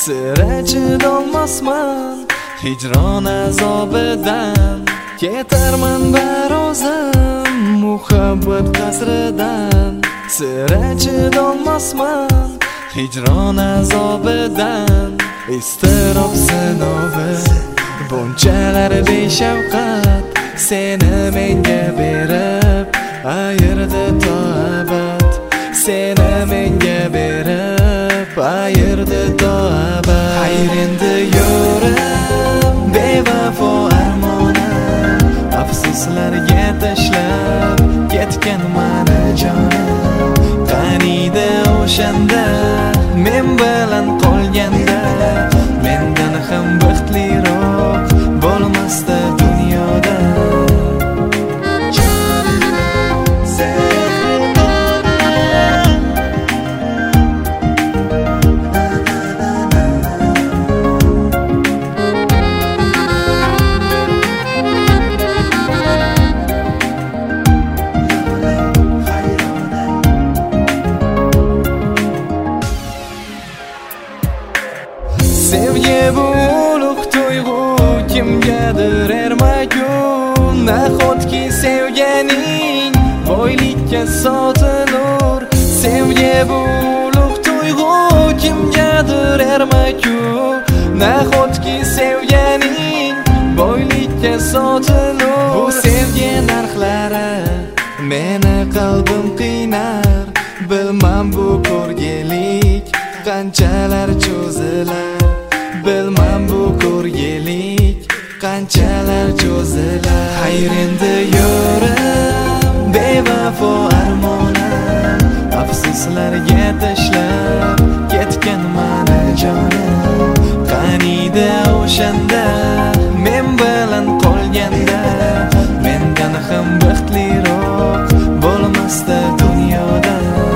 sira chidolmasman hijron azobidan. Ketarman barozim muhabbat qasridan, sira chidolmasman hijron azobidan. Iztirob sinovi bunchalar beshafqat seni menga berib ayirdi to abad, seni menga berib ayirdi to abad. Xayr endi yo'rim bevafo armonim, afsuslarga tashlab ketgan mani jonim. Qaniydi o'shanda men bilan qolganda, mendan ham baxtliroq bo'lmasdi dunyoda. Sevgi bu ulug' tuyg'u, kimgadir ermak-u. Nahotki sevganing boylikka sotilur. Sevgi bu ulug' tuyg'u, kimgadir ermak-u. Nahotki sevganing boylikka sotilur. Bu sevgi narxlari meni qalbim qiynar. Bilmam bu ko'rgilik qanchalar cho'zilar, bilmam bu ko'rgilik qanchalar cho'zilar. Xayr endi yo'rim bevafo armonim, afsuslarga tashlab ketgan mani jonim. Qaniydi o'shanda men bilan qolganda, mendan ham baxtliroq bo'lmasdi dunyoda.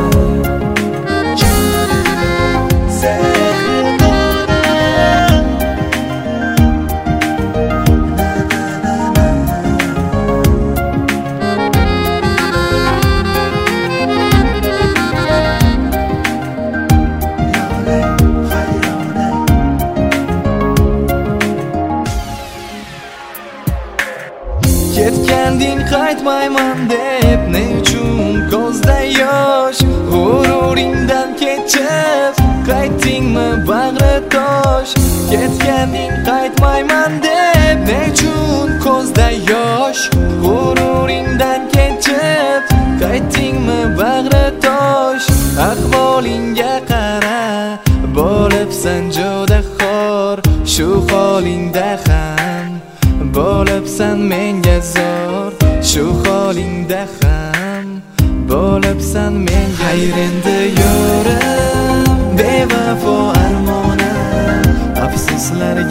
Ketganding qaytmayman deb, ne uchun ko'zda yosh? G'ururingdan kechib qaytdingmi bag'ri tosh? Ketganding qaytmayman deb, ne uchun ko'zda yosh? G'ururingdan kechib qaytdingmi bag'ri tosh? Ahvolingga qara, bo'libsan juda xor, shu holingda ham bo'libsan menga zor, shu holingda ham bo'libsan menga. Xayr endi yo'rim bevafo armonim, afsuslarga